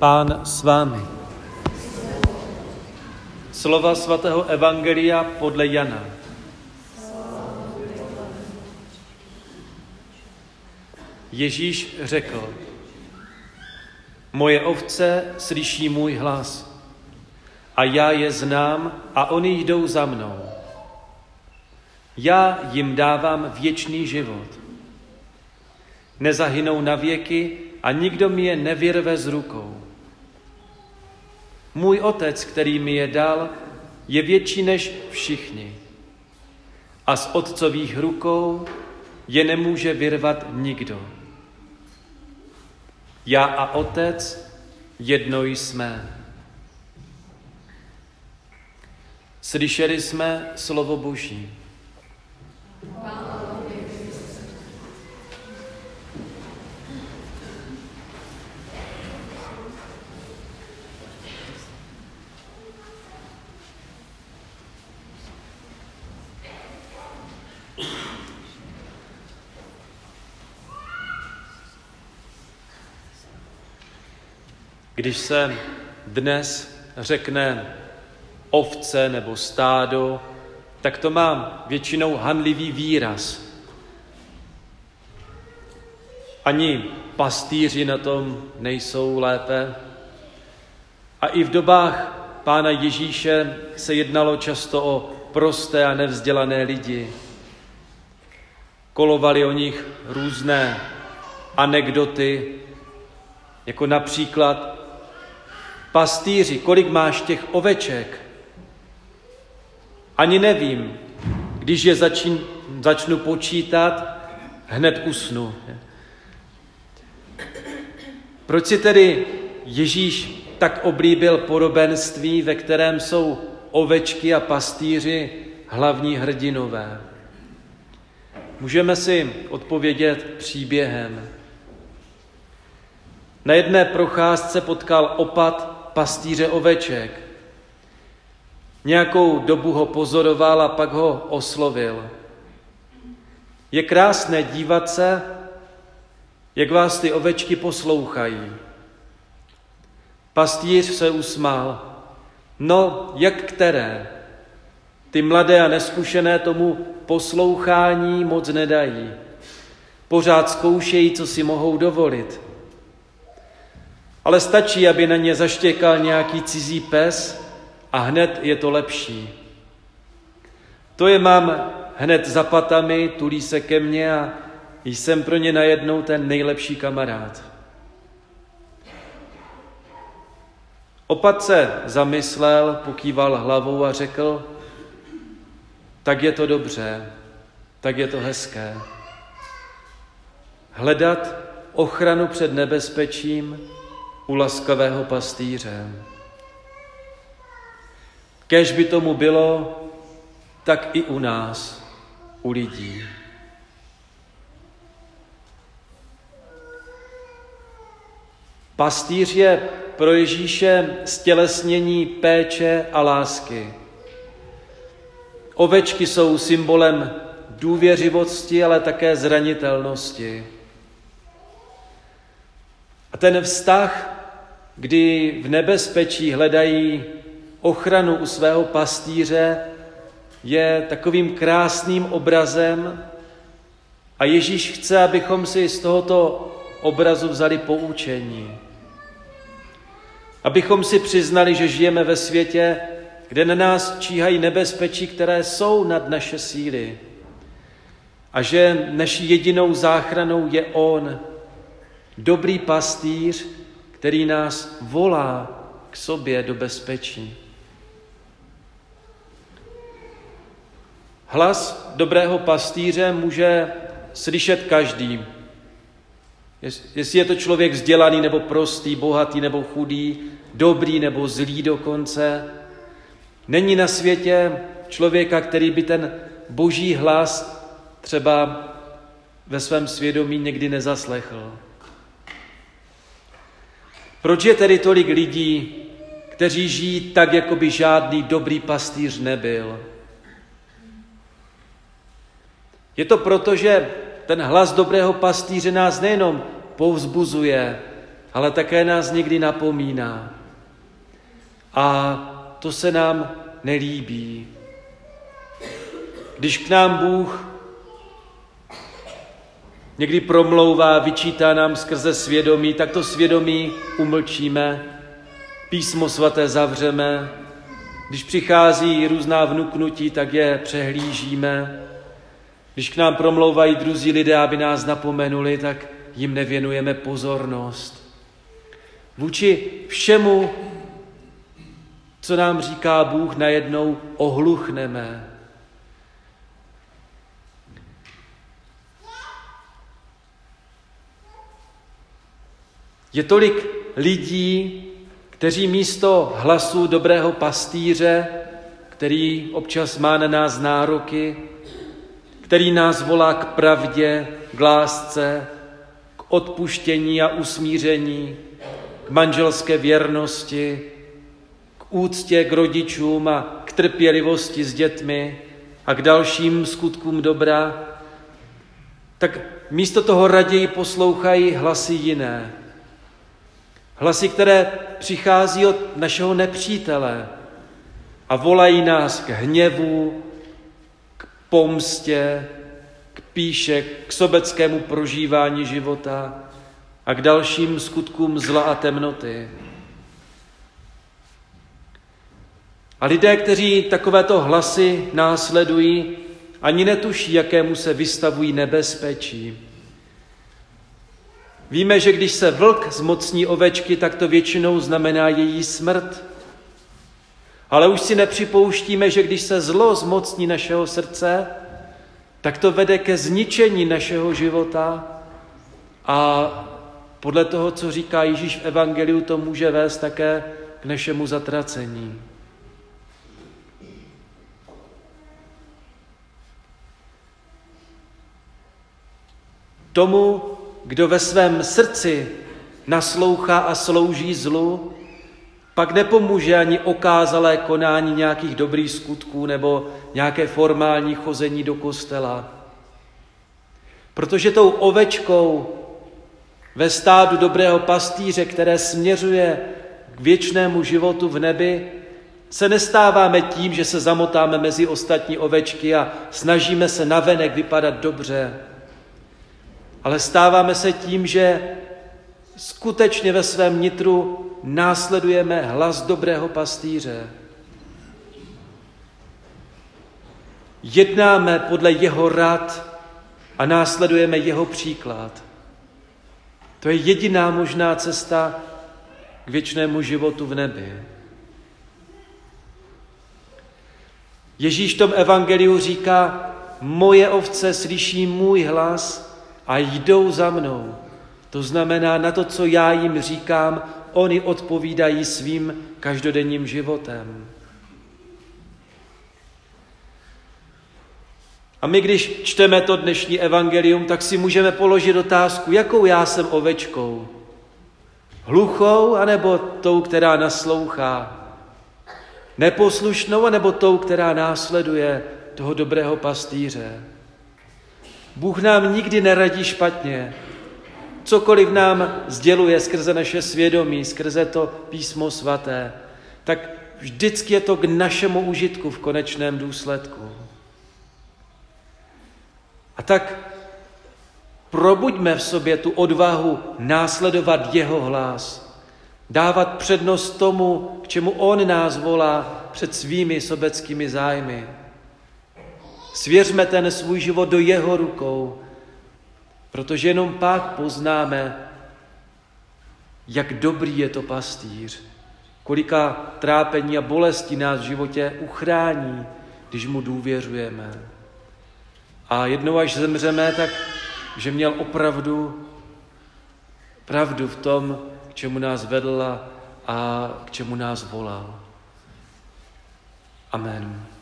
Pán s vámi. Slova svatého evangelia podle Jana. Ježíš řekl: Moje ovce slyší můj hlas a já je znám a oni jdou za mnou. Já jim dávám věčný život. Nezahynou na věky a nikdo mi je nevyrve z rukou. Můj otec, který mi je dal, je větší než všichni. A z otcových rukou je nemůže vyrvat nikdo. Já a otec jedno jsme. Slyšeli jsme slovo Boží. Když se dnes řekne ovce nebo stádo, tak to má většinou hanlivý výraz. Ani pastýři na tom nejsou lépe. A i v dobách Pána Ježíše se jednalo často o prosté a nevzdělané lidi. Kolovaly o nich různé anekdoty, jako například: Pastýři, kolik máš těch oveček? Ani nevím, když je začnu počítat, hned usnu. Proč si tedy Ježíš tak oblíbil podobenství, ve kterém jsou ovečky a pastýři hlavní hrdinové? Můžeme si odpovědět příběhem. Na jedné procházce potkal opat pastýře oveček. Nějakou dobu ho pozoroval a pak ho oslovil. Je krásné dívat se, jak vás ty ovečky poslouchají. Pastýř se usmál. No, jak které? Ty mladé a neskušené tomu poslouchání moc nedají. Pořád zkoušejí, co si mohou dovolit. Ale stačí, aby na ně zaštěkal nějaký cizí pes a hned je to lepší. To je mám hned za patami, tulí se ke mně a jsem pro ně najednou ten nejlepší kamarád. Opat se zamyslel, pokýval hlavou a řekl: tak je to dobře, tak je to hezké. Hledat ochranu před nebezpečím u laskavého pastýře. Kéž by tomu bylo, tak i u nás, u lidí. Pastýř je pro Ježíše stělesnění péče a lásky. Ovečky jsou symbolem důvěřivosti, ale také zranitelnosti. A ten vztah, kdy v nebezpečí hledají ochranu u svého pastýře, je takovým krásným obrazem a Ježíš chce, abychom si z tohoto obrazu vzali poučení. Abychom si přiznali, že žijeme ve světě, kde na nás číhají nebezpečí, které jsou nad naše síly. A že naší jedinou záchranou je On, dobrý pastýř, který nás volá k sobě do bezpečí. Hlas dobrého pastýře může slyšet každý. Jestli je to člověk vzdělaný nebo prostý, bohatý nebo chudý, dobrý nebo zlý dokonce. Není na světě člověka, který by ten boží hlas třeba ve svém svědomí někdy nezaslechl. Proč je tedy tolik lidí, kteří žijí tak, jako by žádný dobrý pastýř nebyl? Je to proto, že ten hlas dobrého pastýře nás nejenom povzbuzuje, ale také nás někdy napomíná. A to se nám nelíbí. Když k nám Bůh někdy promlouvá, vyčítá nám skrze svědomí, tak to svědomí umlčíme, Písmo svaté zavřeme. Když přichází různá vnuknutí, tak je přehlížíme. Když k nám promlouvají druzí lidé, aby nás napomenuli, tak jim nevěnujeme pozornost. Vůči všemu, co nám říká Bůh, najednou ohluchneme. Je tolik lidí, kteří místo hlasu dobrého pastýře, který občas má na nás nároky, který nás volá k pravdě, k lásce, k odpuštění a usmíření, k manželské věrnosti, k úctě k rodičům a k trpělivosti s dětmi a k dalším skutkům dobra, tak místo toho raději poslouchají hlasy jiné. Hlasy, které přichází od našeho nepřítele a volají nás k hněvu, k pomstě, k pýše, k sobeckému prožívání života a k dalším skutkům zla a temnoty. A lidé, kteří takovéto hlasy následují, ani netuší, jakému se vystavují nebezpečí. Víme, že když se vlk zmocní ovečky, tak to většinou znamená její smrt. Ale už si nepřipouštíme, že když se zlo zmocní našeho srdce, tak to vede ke zničení našeho života a podle toho, co říká Ježíš v evangeliu, to může vést také k našemu zatracení. Tomu, kdo ve svém srdci naslouchá a slouží zlu, pak nepomůže ani okázalé konání nějakých dobrých skutků nebo nějaké formální chození do kostela. Protože tou ovečkou ve stádu dobrého pastýře, které směřuje k věčnému životu v nebi, se nestáváme tím, že se zamotáme mezi ostatní ovečky a snažíme se navenek vypadat dobře, ale stáváme se tím, že skutečně ve svém nitru následujeme hlas dobrého pastýře. Jednáme podle jeho rad a následujeme jeho příklad. To je jediná možná cesta k věčnému životu v nebi. Ježíš v tom evangeliu říká, moje ovce slyší můj hlas a jdou za mnou. To znamená, na to, co já jim říkám, oni odpovídají svým každodenním životem. A my, když čteme to dnešní evangelium, tak si můžeme položit otázku, jakou já jsem ovečkou? Hluchou, anebo tou, která naslouchá? Neposlušnou, anebo tou, která následuje toho dobrého pastýře? Bůh nám nikdy neradí špatně. Cokoliv nám sděluje skrze naše svědomí, skrze to Písmo svaté, tak vždycky je to k našemu užitku v konečném důsledku. A tak probuďme v sobě tu odvahu následovat jeho hlas, dávat přednost tomu, k čemu on nás volá před svými sobeckými zájmy. Svěřme ten svůj život do jeho rukou, protože jenom pak poznáme, jak dobrý je to pastýř, kolika trápení a bolesti nás v životě uchrání, když mu důvěřujeme. A jednou, až zemřeme, tak že měl opravdu pravdu v tom, k čemu nás vedl a k čemu nás volal. Amen.